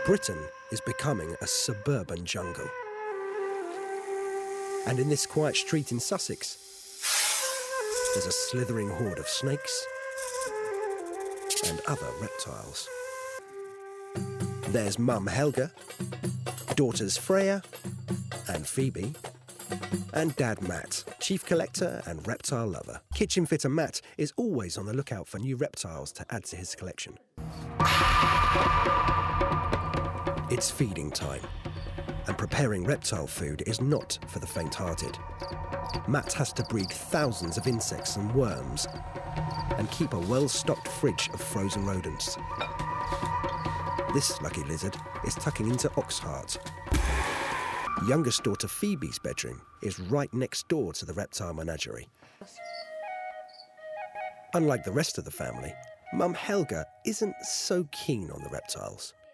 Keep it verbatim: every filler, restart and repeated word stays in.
Britain is becoming a suburban jungle. And in this quiet street in Sussex, there's a slithering horde of snakes and other reptiles. There's Mum Helga, daughters Freya and Phoebe, and Dad Matt, chief collector and reptile lover. Kitchen fitter Matt is always on the lookout for new reptiles to add to his collection. It's feeding time, and preparing reptile food is not for the faint-hearted. Matt has to breed thousands of insects and worms and keep a well-stocked fridge of frozen rodents. This lucky lizard is tucking into Oxheart. Youngest daughter Phoebe's bedroom is right next door to the reptile menagerie. Unlike the rest of the family, Mum Helga isn't so keen on the reptiles.